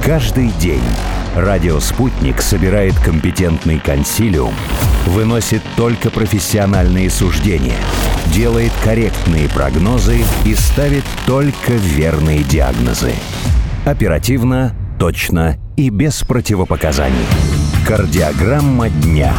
Каждый день радио «Спутник» собирает компетентный консилиум, выносит только профессиональные суждения, делает корректные прогнозы и ставит только верные диагнозы. Оперативно, точно и без противопоказаний. Кардиограмма дня.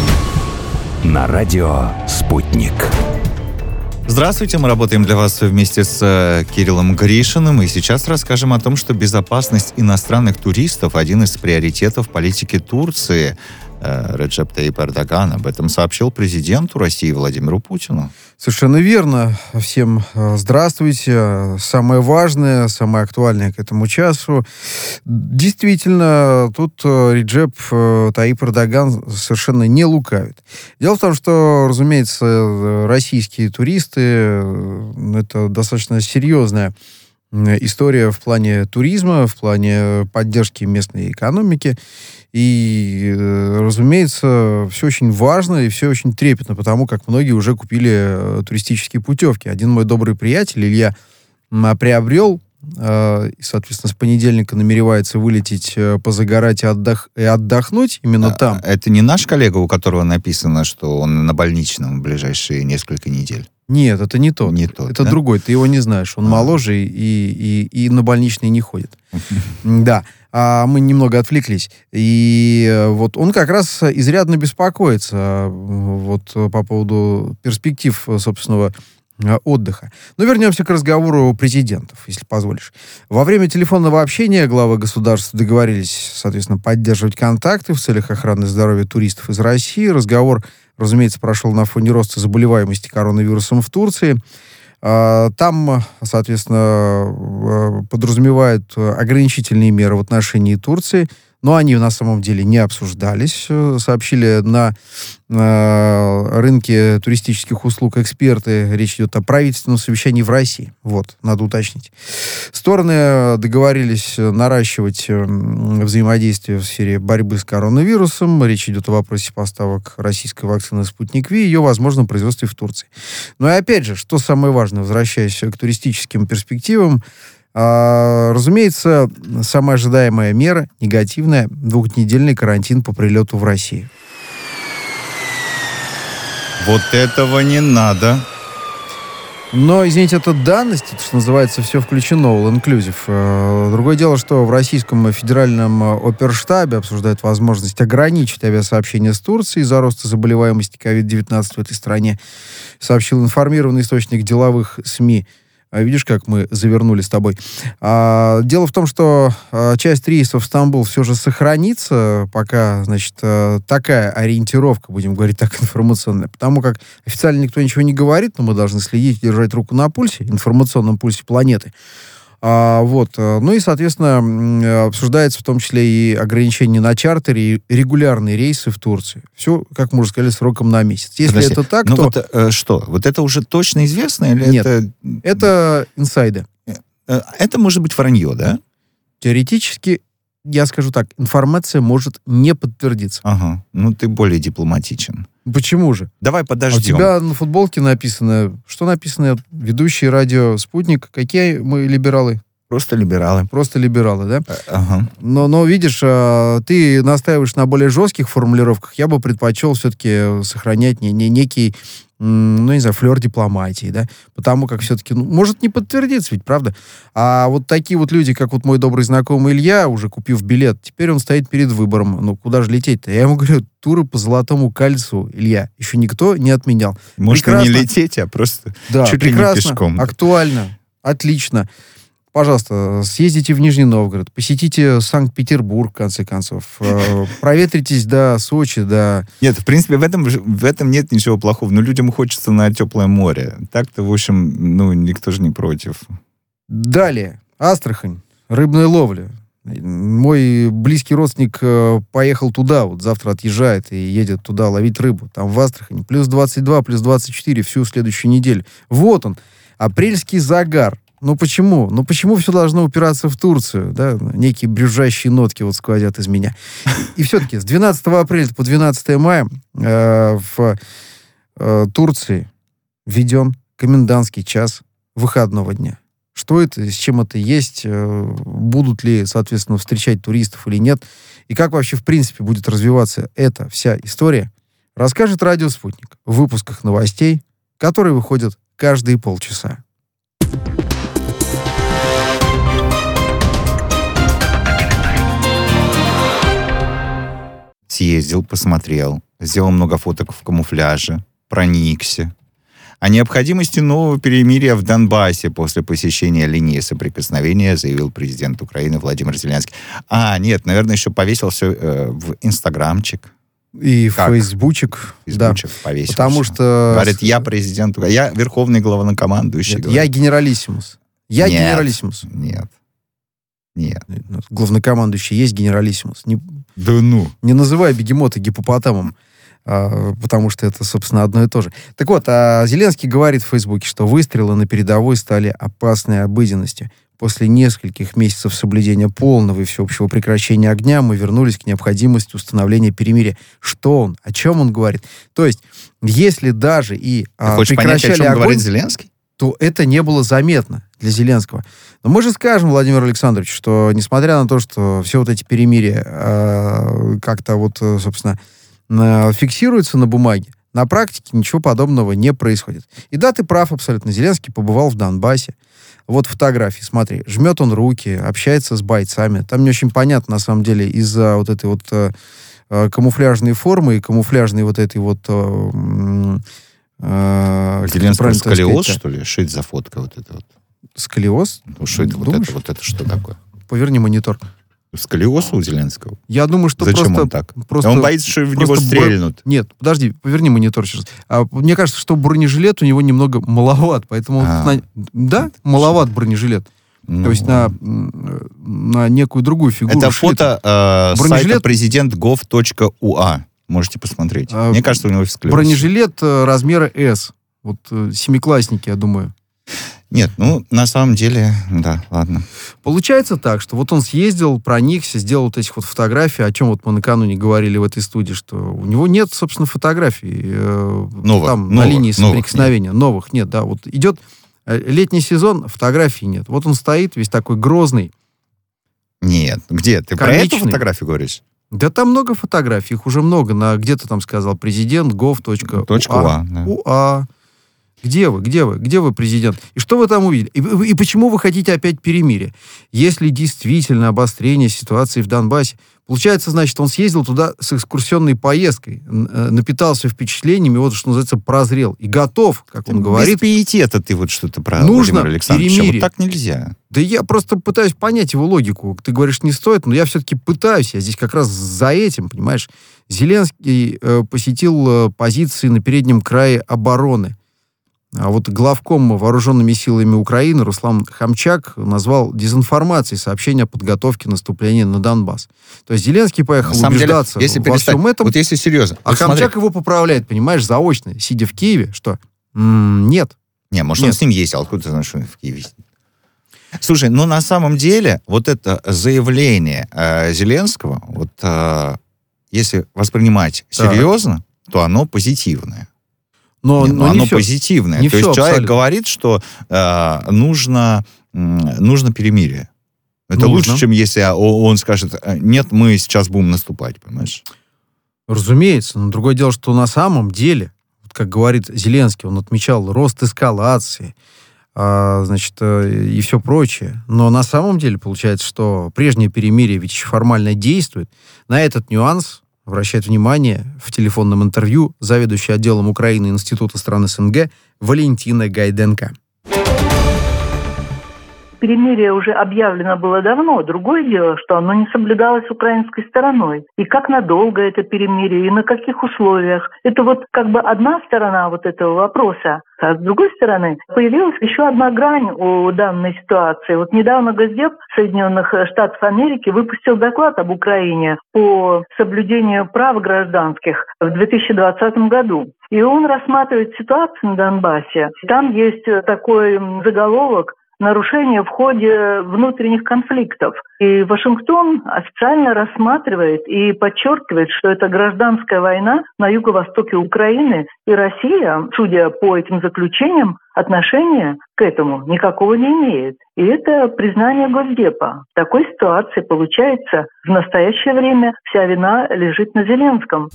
На радио «Спутник». Здравствуйте, мы работаем для вас вместе с Кириллом Гришиным, и сейчас расскажем о том, что безопасность иностранных туристов – один из приоритетов политики Турции. Реджеп Тайип Эрдоган об этом сообщил президенту России Владимиру Путину. Совершенно верно. Всем здравствуйте. Самое важное, самое актуальное к этому часу. Действительно, тут Реджеп Тайип Эрдоган совершенно не лукавит. Дело в том, что, разумеется, российские туристы — это достаточно серьезная история в плане туризма, в плане поддержки местной экономики. И, разумеется, все очень важно и все очень трепетно, потому как многие уже купили туристические путевки. Один мой добрый приятель, Илья, приобрел, и, соответственно, с понедельника намеревается вылететь, позагорать и отдохнуть именно там. Это не наш коллега, у которого написано, что он на больничном в ближайшие несколько недель? Нет, это не тот. Не тот, это да? Другой, ты его не знаешь. Он моложе и на больничный не ходит. Да. Мы немного отвлеклись. И вот он как раз изрядно беспокоится вот по поводу перспектив собственного отдыха. Но вернемся к разговору президентов, если позволишь. Во время телефонного общения главы государств договорились, соответственно, поддерживать контакты в целях охраны здоровья туристов из России. Разговор, разумеется, прошел на фоне роста заболеваемости коронавирусом в Турции. Там, соответственно, подразумевают ограничительные меры в отношении Турции, но они на самом деле не обсуждались. Сообщили на рынке туристических услуг эксперты. Речь идет о правительственном совещании в России. Вот, надо уточнить. Стороны договорились наращивать взаимодействие в сфере борьбы с коронавирусом. Речь идет о вопросе поставок российской вакцины «Спутник Ви» и ее возможном производстве в Турции. Ну и опять же, что самое важное, возвращаясь к туристическим перспективам, разумеется, самая ожидаемая мера, негативная, 2-недельный карантин по прилету в Россию. Вот этого не надо. Но, извините, это данность, это, что называется, все включено, all inclusive. Другое дело, что в Российском федеральном оперштабе обсуждают возможность ограничить авиасообщение с Турцией из-за роста заболеваемости COVID-19 в этой стране, сообщил информированный источник деловых СМИ. Видишь, как мы завернули с тобой. Дело в том, что часть рейсов в Стамбул все же сохранится, пока, значит, такая ориентировка, будем говорить так, информационная. Потому как официально никто ничего не говорит, но мы должны следить, держать руку на пульсе, информационном пульсе планеты. Ну и, соответственно, обсуждается в том числе и ограничения на чартере и регулярные рейсы в Турцию. Все, как мы уже сказали, сроком на месяц. Если Подожди, это так, то... Вот что? Вот это уже точно известно? Или Нет, это инсайды. Это может быть вранье, да? Теоретически, я скажу так, информация может не подтвердиться. Ага, ну ты более дипломатичен. Почему же? Давай подождем. А у тебя на футболке написано... Что написано? Ведущий радио «Спутник». Какие мы либералы? Просто либералы. Просто либералы, да? Ага. Но видишь, ты настаиваешь на более жестких формулировках. Я бы предпочел все-таки сохранять некий, не знаю, флер дипломатии, да? Потому как все-таки, может не подтвердиться ведь, правда? А вот такие вот люди, как вот мой добрый знакомый Илья, уже купив билет, теперь он стоит перед выбором. Куда же лететь-то? Я ему говорю, туры по Золотому кольцу, Илья, еще никто не отменял. Может, не лететь, а просто чуть ли не пешком. Актуально, отлично. Пожалуйста, съездите в Нижний Новгород, посетите Санкт-Петербург, в конце концов, проветритесь до Сочи, до... Нет, в принципе, в этом нет ничего плохого, но людям хочется на теплое море. Так-то, в общем, никто же не против. Далее, Астрахань, рыбная ловля. Мой близкий родственник поехал туда, вот завтра отъезжает и едет туда ловить рыбу. Там в Астрахани плюс 22, плюс 24 всю следующую неделю. Вот он, апрельский загар. Почему? Почему все должно упираться в Турцию? Да? Некие брюзжащие нотки вот сквозят из меня. И все-таки с 12 апреля по 12 мая в Турции введен комендантский час выходного дня. Что это, с чем это есть, будут ли, соответственно, встречать туристов или нет, и как вообще, в принципе, будет развиваться эта вся история, расскажет «Радио Спутник» в выпусках новостей, которые выходят каждые полчаса. Съездил, посмотрел, сделал много фоток в камуфляже, проникся. О необходимости нового перемирия в Донбассе после посещения линии соприкосновения заявил президент Украины Владимир Зеленский. Нет, наверное, еще повесился в инстаграмчик. И в фейсбучик. Фейсбучик повесился. Потому что... Говорит, я президент, я верховный главнокомандующий. Нет, я генералиссимус. Генералиссимус. Нет. Главнокомандующий есть генералиссимус. Да ну. Не называй бегемота гипопотамом, потому что это, собственно, одно и то же. Так вот, Зеленский говорит в Фейсбуке, что выстрелы на передовой стали опасной обыденностью. После нескольких месяцев соблюдения полного и всеобщего прекращения огня мы вернулись к необходимости установления перемирия. Что он? О чем он говорит? То есть, если даже и прекращали о чем огонь, говорит Зеленский? То это не было заметно для Зеленского. Но мы же скажем, Владимир Александрович, что несмотря на то, что все вот эти перемирия как-то вот, собственно, фиксируются на бумаге, на практике ничего подобного не происходит. И да, ты прав абсолютно. Зеленский побывал в Донбассе. Вот фотографии, смотри. Жмет он руки, общается с бойцами. Там не очень понятно, на самом деле, из-за вот этой вот камуфляжной формы и камуфляжной вот этой вот... Зеленский сколиоз, что ли? Что это за фотка вот эта вот? Сколиоз? Ну, что это вот это что такое? Поверни монитор. Сколиоз у Зеленского? Я думаю, что зачем просто... он так? Он боится, что в него стрельнут. Нет, подожди, поверни монитор сейчас. Мне кажется, что бронежилет у него немного маловат, поэтому... Да, маловат бронежилет. То есть на некую другую фигуру. Это фото сайта президент.gov.ua. Можете посмотреть. Мне кажется, у него сколиоз. Бронежилет размера S. Вот семиклассники, я думаю. Нет, на самом деле, да, ладно. Получается так, что вот он съездил, проникся, сделал вот этих вот фотографий, о чем вот мы накануне говорили в этой студии, что у него нет, собственно, фотографий на линии соприкосновения. Новых нет, да. Вот идет летний сезон, фотографий нет. Вот он стоит весь такой грозный. Нет, где? Ты про эту фотографию говоришь? Да там много фотографий, их уже много. Где-то там сказал президент, gov.ua. Где вы, президент? И что вы там увидели? И почему вы хотите опять перемирие? Если действительно обострение ситуации в Донбассе, получается, значит, он съездил туда с экскурсионной поездкой, напитался впечатлениями, вот, что называется, прозрел. И готов, как он говорит... Без пиетета ты вот что-то про Владимира Александровича. Вот так нельзя. Да я просто пытаюсь понять его логику. Ты говоришь, не стоит, но я все-таки пытаюсь. Я здесь как раз за этим, понимаешь? Зеленский посетил позиции на переднем крае обороны. А вот главком вооруженными силами Украины Руслан Хамчак назвал дезинформацией сообщение о подготовке наступления на Донбасс. То есть Зеленский поехал убеждаться во всем этом. Вот если серьезно. А Хамчак его поправляет, понимаешь, заочно, сидя в Киеве, что нет. Не, может, он с ним ездил. Откуда ты знаешь, что он в Киеве сидит? Слушай, на самом деле вот это заявление Зеленского, вот если воспринимать серьезно, то оно позитивное. Но оно все, позитивное. То есть человек говорит, что нужно перемирие. Это лучше, чем если он скажет, нет, мы сейчас будем наступать, понимаешь? Разумеется. Но другое дело, что на самом деле, как говорит Зеленский, он отмечал рост эскалации, и все прочее. Но на самом деле получается, что прежнее перемирие ведь еще формально действует. На этот нюанс обращает внимание в телефонном интервью заведующий отделом Украины Института стран СНГ Валентина Гайденко. Перемирие уже объявлено было давно. Другое дело, что оно не соблюдалось украинской стороной. И как надолго это перемирие, и на каких условиях. Это вот как бы одна сторона вот этого вопроса. А с другой стороны, появилась еще одна грань у данной ситуации. Вот недавно Госдеп Соединенных Штатов Америки выпустил доклад об Украине по соблюдению прав гражданских в 2020 году. И он рассматривает ситуацию на Донбассе. Там есть такой заголовок: нарушения в ходе внутренних конфликтов. И Вашингтон официально рассматривает и подчеркивает, что это гражданская война на юго-востоке Украины, и Россия, судя по этим заключениям, отношения к этому никакого не имеет. И это признание Госдепа. В такой ситуации, получается, в настоящее время вся вина лежит на Зеленском.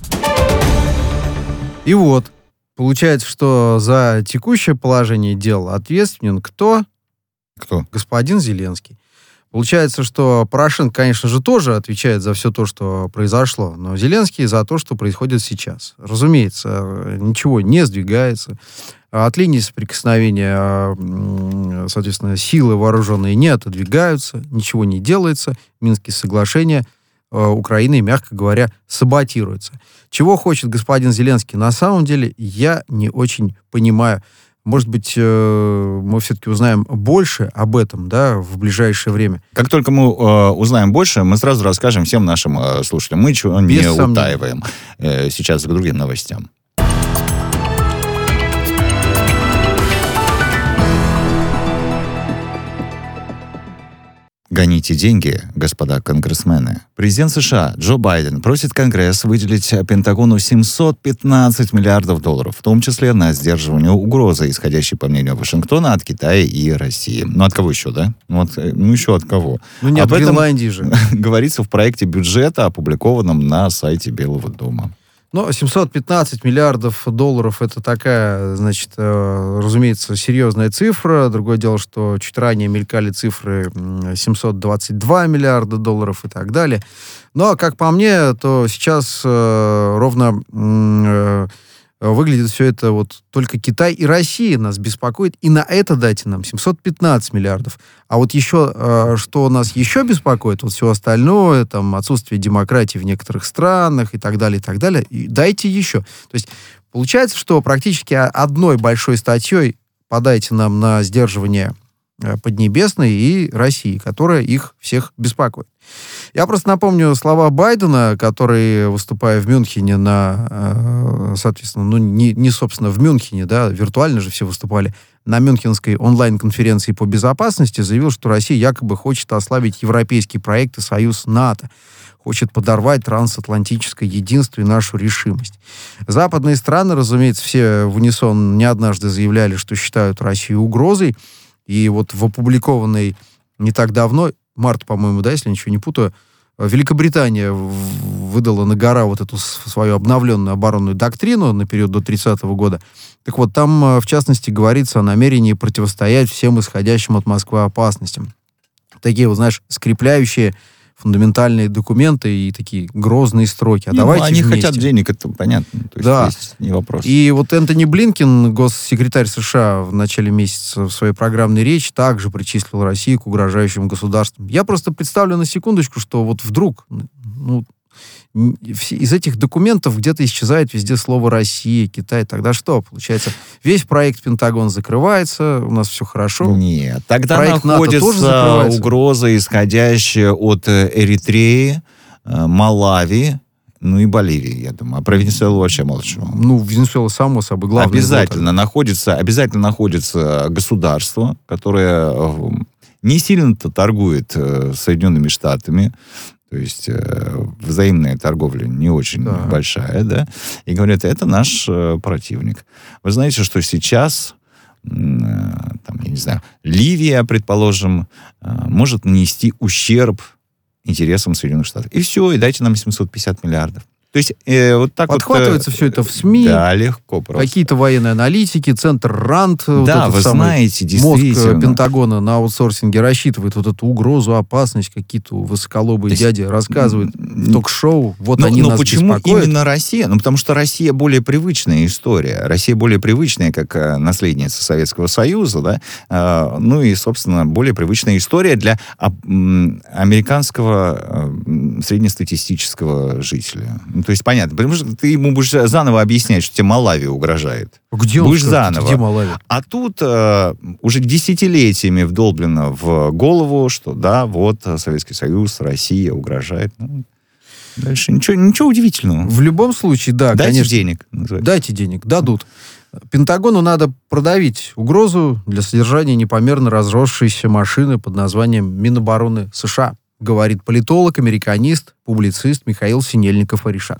И вот, получается, что за текущее положение дел ответственен кто? Кто? Господин Зеленский. Получается, что Порошенко, конечно же, тоже отвечает за все то, что произошло, но Зеленский за то, что происходит сейчас. Разумеется, ничего не сдвигается. От линии соприкосновения, соответственно, силы вооруженные не отодвигаются, ничего не делается. Минские соглашения Украины, мягко говоря, саботируются. Чего хочет господин Зеленский на самом деле, я не очень понимаю. Может быть, мы все-таки узнаем больше об этом, да, в ближайшее время. Как только мы узнаем больше, мы сразу расскажем всем нашим слушателям. Мы ничего не утаиваем. Сейчас к другим новостям. Гоните деньги, господа конгрессмены. Президент США Джо Байден просит Конгресс выделить Пентагону $715 миллиардов, в том числе на сдерживание угрозы, исходящей, по мнению Вашингтона, от Китая и России. Ну, от кого еще, да? Еще от кого? Ну, не от Гренландии же. Говорится в проекте бюджета, опубликованном на сайте Белого дома. Но $715 миллиардов это такая, значит, разумеется, серьезная цифра. Другое дело, что чуть ранее мелькали цифры $722 миллиарда и так далее. Но, как по мне, то сейчас ровно выглядит все это вот только Китай и Россия нас беспокоит, и на это дайте нам 715 миллиардов. А вот еще, что нас еще беспокоит, вот все остальное, там, отсутствие демократии в некоторых странах и так далее, дайте еще. То есть получается, что практически одной большой статьей подайте нам на сдерживание Поднебесной и России, которая их всех беспокоит. Я просто напомню слова Байдена, который, выступая в Мюнхене соответственно, не собственно в Мюнхене, да, виртуально же все выступали, на Мюнхенской онлайн-конференции по безопасности, заявил, что Россия якобы хочет ослабить европейский проект и союз НАТО, хочет подорвать трансатлантическое единство и нашу решимость. Западные страны, разумеется, все в унисон не однажды заявляли, что считают Россию угрозой, и вот в опубликованной не так давно, март, по-моему, да, если ничего не путаю, Великобритания выдала на гора вот эту свою обновленную оборонную доктрину на период до 30-го года. Так вот, там, в частности, говорится о намерении противостоять всем исходящим от Москвы опасностям. Такие, вот, знаешь, скрепляющие фундаментальные документы и такие грозные строки. Давайте они вместе. хотят денег, это понятно. То есть да. Здесь не вопрос. И вот Энтони Блинкен, госсекретарь США, в начале месяца в своей программной речи также причислил Россию к угрожающим государствам. Я просто представлю на секундочку, что вот вдруг из этих документов где-то исчезает везде слово «Россия», «Китай». Тогда что? Получается, весь проект Пентагон закрывается, у нас все хорошо. Нет, тогда проект находится угроза, исходящая от Эритреи, Малави, и Боливии, я думаю. А про Венесуэлу вообще молчу. Венесуэла, само собой, главное. Обязательно находится государство, которое не сильно-то торгует с Соединенными Штатами. То есть взаимная торговля не очень большая, да, и говорят, это наш противник. Вы знаете, что сейчас, Ливия, предположим, может нанести ущерб интересам Соединенных Штатов. И все, и дайте нам 750 миллиардов. То есть вот так подхватывается все это в СМИ. Да, легко просто. Какие-то военные аналитики, центр РАНД, да, вы знаете, действительно. мозг Пентагона на аутсорсинге рассчитывает вот эту угрозу, опасность, какие-то высоколобые дяди рассказывают в ток-шоу. Они нас почему беспокоят. Именно Россия? Потому что Россия более привычная история. Россия более привычная, как наследница Советского Союза, да. И, собственно, более привычная история для американского среднестатистического жителя. То есть, понятно, потому что ты ему будешь заново объяснять, что тебе Малави угрожает. Где будешь заново. Где Малави? А тут уже десятилетиями вдолблено в голову, что да, вот Советский Союз, Россия угрожает. Дальше ничего удивительного. В любом случае, да, Дайте конечно. денег. Называется. Дайте денег, дадут. Пентагону надо продавить угрозу для содержания непомерно разросшейся машины под названием Минобороны США, говорит политолог, американист, публицист Михаил Синельников-Оришак.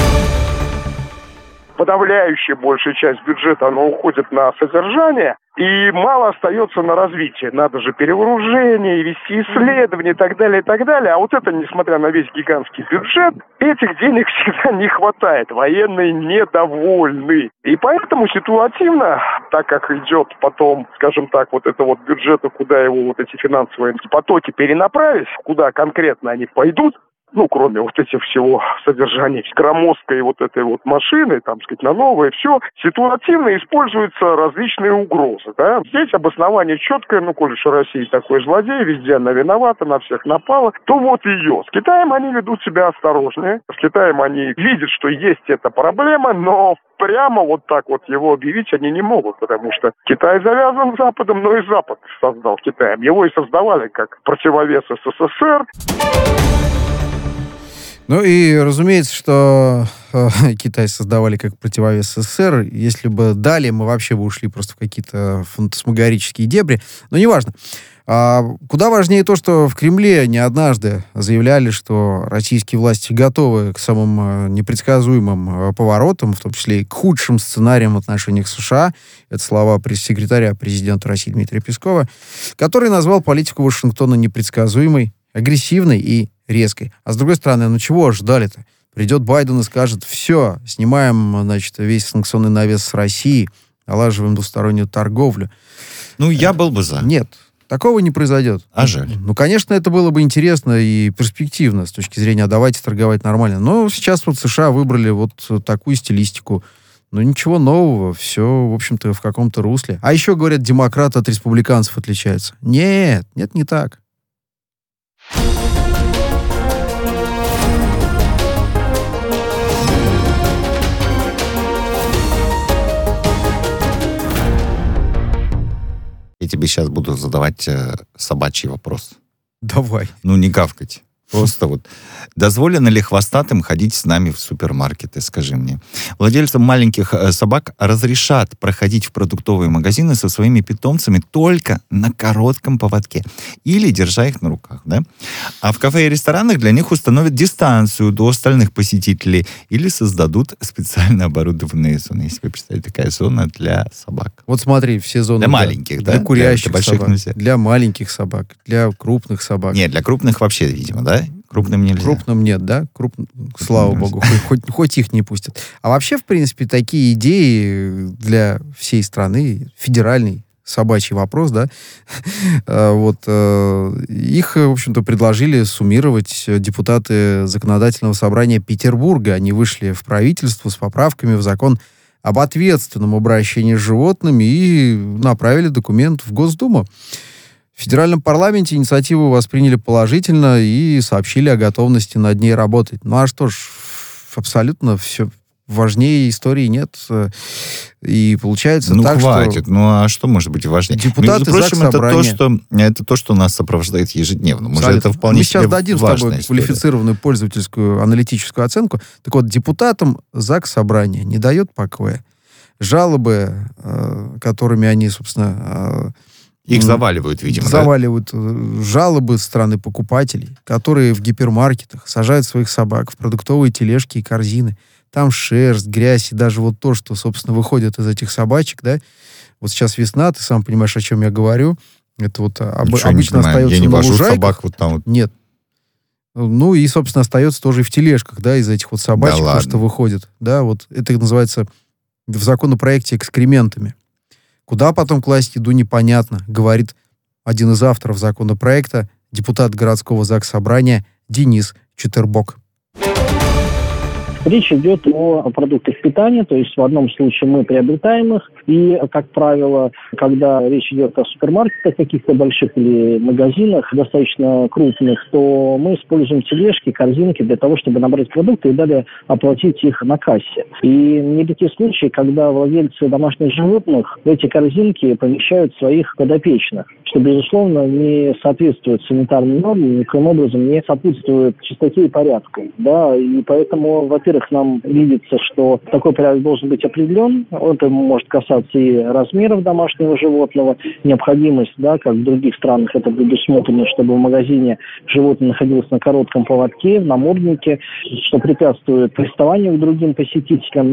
Подавляющая большая часть бюджета, она уходит на содержание, и мало остается на развитие. Надо же перевооружение, вести исследования и так далее, и так далее. А вот это, несмотря на весь гигантский бюджет, этих денег всегда не хватает. Военные недовольны. И поэтому ситуативно, так как идет потом, скажем так, вот это вот бюджеты, куда его вот эти финансовые потоки перенаправить, куда конкретно они пойдут, кроме вот этих всего содержания громоздкой вот этой вот машины, там, сказать, на новое, все, ситуативно используются различные угрозы, да. Здесь обоснование четкое, коль уж Россия такой злодей, везде она виновата, на всех напала, то вот ее. С Китаем они ведут себя осторожнее, с Китаем они видят, что есть эта проблема, но прямо вот так вот его объявить они не могут, потому что Китай завязан с Западом, но и Запад создал Китаем. Его и создавали как противовес СССР. И, разумеется, что Китай создавали как противовес СССР. Если бы далее, мы вообще бы ушли просто в какие-то фантасмагорические дебри. Но неважно. Куда важнее то, что в Кремле не однажды заявляли, что российские власти готовы к самым непредсказуемым поворотам, в том числе и к худшим сценариям в отношениях США. Это слова пресс-секретаря президента России Дмитрия Пескова, который назвал политику Вашингтона непредсказуемой, агрессивной и резкой. А с другой стороны, чего ожидали-то? Придет Байден и скажет: все, снимаем, весь санкционный навес с России, налаживаем двустороннюю торговлю. Я был бы за. Нет, такого не произойдет. А жаль. Конечно, это было бы интересно и перспективно с точки зрения давайте торговать нормально. Но сейчас вот США выбрали вот такую стилистику. Ничего нового, все, в общем-то, в каком-то русле. А еще, говорят, демократы от республиканцев отличаются. Нет, не так. Я тебе сейчас буду задавать собачий вопрос. Давай. Не гавкать. Просто дозволено ли хвостатым ходить с нами в супермаркеты, скажи мне? Владельцам маленьких собак разрешат проходить в продуктовые магазины со своими питомцами только на коротком поводке или держа их на руках, да? А в кафе и ресторанах для них установят дистанцию до остальных посетителей или создадут специально оборудованные зоны. Если вы представляете, такая зона для собак. Вот смотри, все зоны для маленьких, да? Для курящих для собак, нельзя. для маленьких собак, для крупных собак. Нет, для крупных вообще, видимо, да? Крупным нельзя. Крупным нет, да? Слава богу, хоть их не пустят. А вообще, в принципе, такие идеи для всей страны, федеральный собачий вопрос, да, их, в общем-то, предложили суммировать депутаты Законодательного собрания Петербурга. Они вышли в правительство с поправками в закон об ответственном обращении с животными и направили документ в Госдуму. В федеральном парламенте инициативу восприняли положительно и сообщили о готовности над ней работать. А что ж, абсолютно все важнее истории нет. И получается так, хватит. что... А что может быть важнее? Депутаты Заксобрания... это то, что нас сопровождает ежедневно. Это вполне Мы сейчас дадим с тобой история. Квалифицированную пользовательскую аналитическую оценку. Так вот, депутатам Заксобрания не дает покоя. Жалобы, которыми они, собственно... Их заваливают, видимо, заваливают жалобы со стороны покупателей, которые в гипермаркетах сажают своих собак в продуктовые тележки и корзины. Там шерсть, грязь и даже вот то, что, собственно, выходит из этих собачек, да. Вот сейчас весна, ты сам понимаешь, о чем я говорю. Это вот обычно остается я не на вожу лужайках. Собак вот там вот. Нет. И, собственно, остается тоже и в тележках, да, из этих вот собачек, да то, что выходит. Да, вот это называется в законопроекте экскрементами. Куда потом класть еду, непонятно, говорит один из авторов законопроекта, депутат городского Заксобрания Денис Четербок. Речь идет о продуктах питания, то есть в одном случае мы приобретаем их, и, как правило, когда речь идет о супермаркетах каких-то больших или магазинах достаточно крупных, то мы используем тележки, корзинки для того, чтобы набрать продукты и далее оплатить их на кассе. И нередки случаи, когда владельцы домашних животных в эти корзинки помещают своих подопечных, что, безусловно, не соответствует санитарным нормам, никаким образом не сопутствует чистоте и порядку. Да? И поэтому, во-первых, Во-вторых, нам видится, что такой порядок должен быть определен. Это может касаться и размеров домашнего животного. Необходимость, да, как в других странах это предусмотрено, чтобы в магазине животное находилось на коротком поводке, в наморднике, что препятствует приставанию к другим посетителям.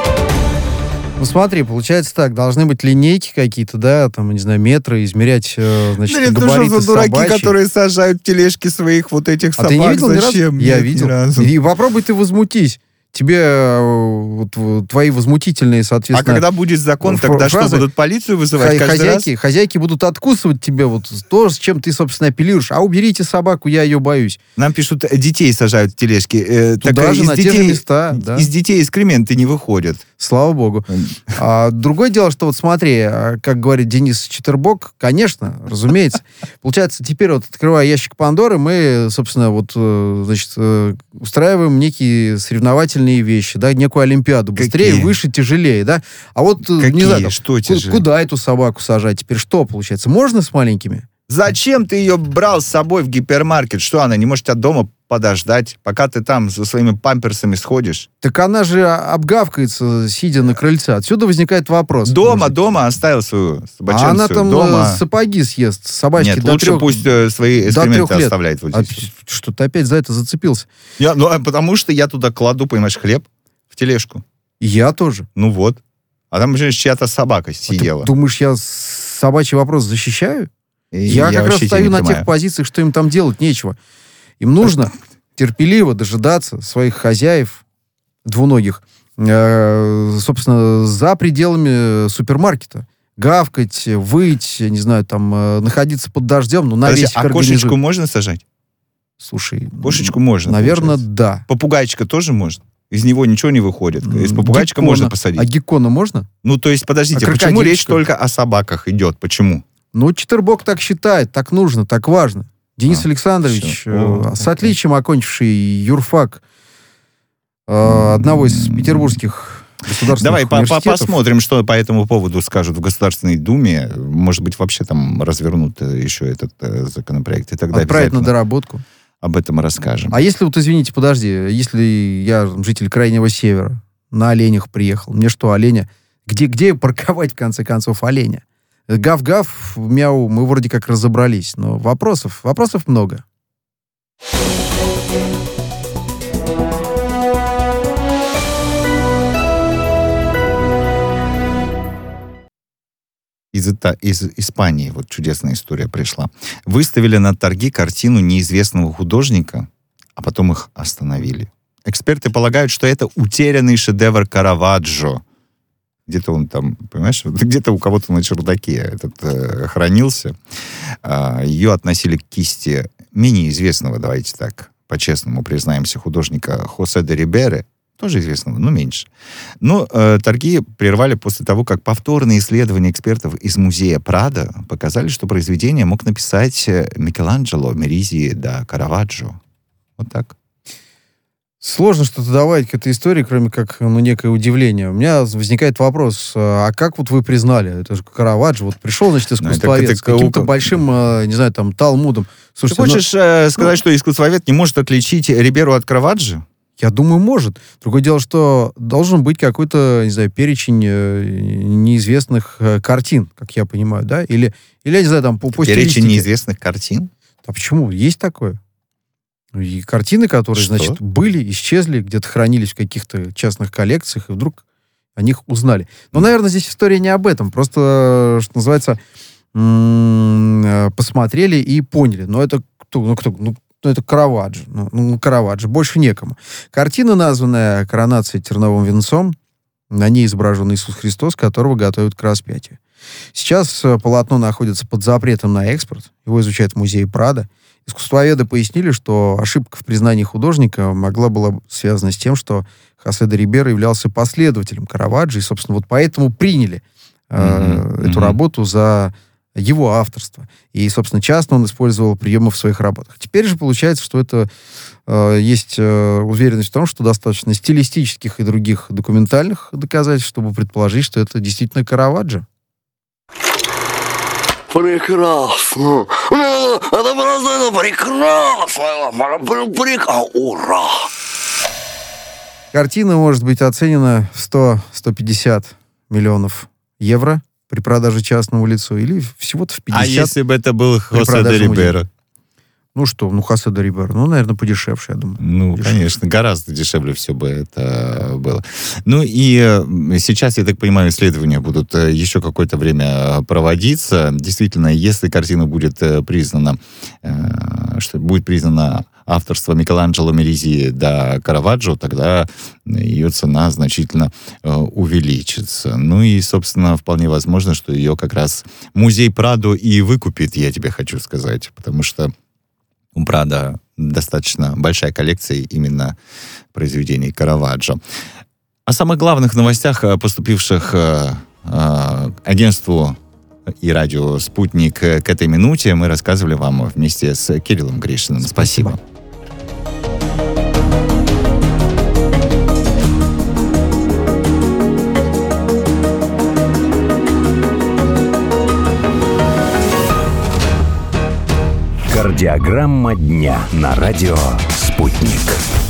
Ну смотри, получается так, должны быть линейки какие-то, да, там, не знаю, метры, измерять, значит, Да нет, габариты за дураки, собачьи. которые сажают тележки своих вот этих собак? А ты не видел ни разу? Зачем? Я Нет, видел. ни разу. И попробуй ты возмутись. Тебе твои возмутительные, соответственно... А когда будет закон, тогда что, фразы, будут полицию вызывать каждый раз? Хозяйки будут откусывать тебе вот то, с чем ты, собственно, апеллируешь. А уберите собаку, я ее боюсь. Нам пишут, детей сажают в тележки. Туда же, на те же места. Да. Из детей экскременты не выходят. Слава богу. А другое дело, что вот смотри, как говорит Денис Четербок, конечно, разумеется. Получается, теперь вот, открывая ящик Пандоры, мы, собственно, вот, значит, устраиваем некие соревновательные вещи, да, некую олимпиаду. Быстрее, Какие? выше, тяжелее, да. А вот, Какие? не знаю, там, Что тяжелее? куда эту собаку сажать? Теперь что получается? Можно с маленькими? Зачем ты ее брал с собой в гипермаркет? Что, она не может тебя дома подождать, пока ты там со своими памперсами сходишь? Так она же обгавкается, сидя на крыльце. Отсюда возникает вопрос. Дома оставил свою собачонцию. А она там дома. Сапоги съест, собачки. Нет, до лучше 3, пусть свои до 3 экскременты лет. оставляет вот здесь. Что ты опять за это зацепился? Потому что я туда кладу, понимаешь, хлеб в тележку. И я тоже. Ну вот. А там же чья-то собака А сидела. ты думаешь, я собачий вопрос защищаю? И Я как раз вообще тебя стою не на понимаю. тех позициях, что им там делать нечего. Им нужно терпеливо дожидаться своих хозяев двуногих, собственно, за пределами супермаркета. Гавкать, выть, не знаю, там, находиться под дождем, ну, Подожди, навесик а кошечку организуй. можно сажать? Слушай, Кошечку можно. наверное, получается. да. Попугайчика тоже можно? Из него ничего не выходит. Из попугайчика Геккона. можно посадить. А геккона можно? Ну, то есть, подождите, А почему речь крокодильчика? только о собаках идет? Почему? Ну, Четербок так считает, так нужно, так важно. Денис Александрович, всё. с отличием окончивший юрфак одного из петербургских государственных Давай университетов. посмотрим, что по этому поводу скажут в Государственной Думе. Может быть, вообще там развернут еще этот законопроект. И тогда Отправить на обязательно доработку. об этом расскажем. А если, вот извините, подожди, если я житель Крайнего Севера, на оленях приехал, мне что, оленя? Где парковать, в конце концов, оленя? Гав-гав, мяу, мы вроде как разобрались, но вопросов много. Из Испании вот чудесная история пришла. Выставили на торги картину неизвестного художника, а потом их остановили. Эксперты полагают, что это утерянный шедевр Караваджо. Где-то он там, понимаешь, где-то у кого-то на чердаке этот хранился. Ее относили к кисти менее известного, давайте так, по-честному признаемся, художника Хосе де Рибере, тоже известного, но меньше. Но торги прервали после того, как повторные исследования экспертов из музея Прадо показали, что произведение мог написать Микеланджело Меризи да Караваджо. Вот так. Сложно что-то добавить к этой истории, кроме как, некое удивление. У меня возникает вопрос, а как вот вы признали? Это же Караваджо, вот пришел, значит, искусствовед с каким-то большим, не знаю, там, талмудом. Слушайте, Ты хочешь сказать, что искусствовед не может отличить Риберу от Караваджо? Я думаю, может. Другое дело, что должен быть какой-то, не знаю, перечень неизвестных картин, как я понимаю, да? Или я не знаю, там, по Перечень стилистике. неизвестных картин? А почему? Есть такое. И картины, которые, Что? значит, были, исчезли, где-то хранились в каких-то частных коллекциях, и вдруг о них узнали. Но, наверное, здесь история не об этом. Просто, что называется, посмотрели и поняли. Но это кто? Это Караваджо. Караваджо. Больше некому. Картина, названная «Коронация терновым венцом», на ней изображен Иисус Христос, которого готовят к распятию. Сейчас полотно находится под запретом на экспорт. Его изучают в музее Прадо. Искусствоведы пояснили, что ошибка в признании художника могла была связана с тем, что Хосе де Рибера являлся последователем Караваджо, и, собственно, вот поэтому приняли эту работу за его авторство. И, собственно, часто он использовал приемы в своих работах. Теперь же получается, что это есть уверенность в том, что достаточно стилистических и других документальных доказательств, чтобы предположить, что это действительно Караваджо. Прекрасно. Это просто прекрасно. Ура. Картина может быть оценена в 100-150 миллионов евро при продаже частному лицу, или всего-то в 50. А если бы это был Хосе де Рибейро? Ну что, Хосе де Рибейро, наверное, подешевше, я думаю. Ну, дешевле. Конечно, гораздо дешевле все бы это было. Ну и сейчас, я так понимаю, исследования будут еще какое-то время проводиться. Действительно, если картина будет признана, что будет признана авторство Микеланджело Мерези да Караваджо, тогда ее цена значительно увеличится. Ну и, собственно, вполне возможно, что ее как раз музей Прадо и выкупит, я тебе хочу сказать, потому что у Прадо достаточно большая коллекция именно произведений Караваджо. О самых главных новостях, поступивших агентству и радио «Спутник» к этой минуте, мы рассказывали вам вместе с Кириллом Гришиным. Спасибо. Кардиограмма дня на радио «Спутник».